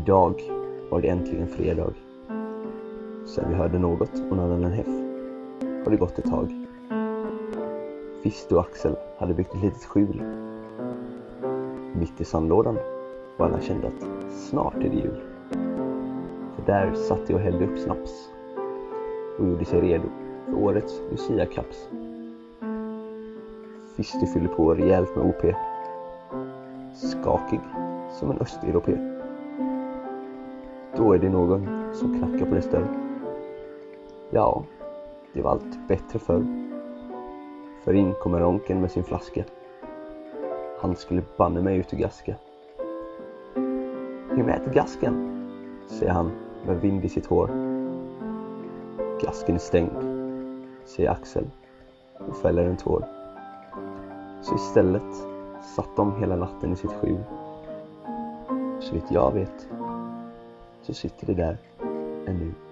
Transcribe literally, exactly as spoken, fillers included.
Idag var det äntligen fredag. Sen vi hörde något om någon annan häff har det gått ett tag. Fist och Axel hade byggt ett litet skjul. Mitt i sandlådan var alla kände att snart är det jul. För där satt jag och hällde upp snaps och gjorde sig redo för årets Lucia-kaps. Fisty fyllde på rejält med O P. Skakig som en östeuropé. Då är det någon som knackar på dess dörr. Ja, det var allt bättre förr. För in kommer Ronken med sin flaska. Han skulle banna mig ut och gaska. Hur mäter gasken? Säger han med vind i sitt hår. Gasken är stängd, säger Axel och fäller en tår. Så istället satt de hela natten i sitt skjul. Så vitt jag vet så sitter det där ännu.